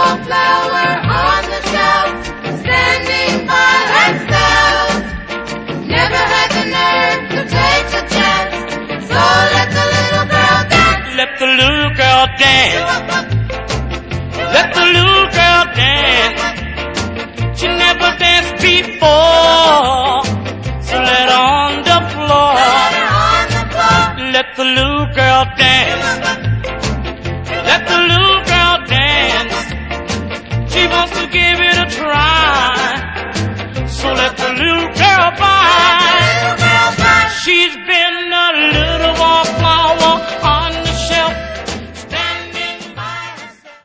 wallflower on the shelf, standing by herself. Never had the nerve to take a chance, so let the little girl dance. Let the little girl dance. Let the little girl dance. She never danced before, so let her on the floor. Let her on the floor. Let the little girl dance.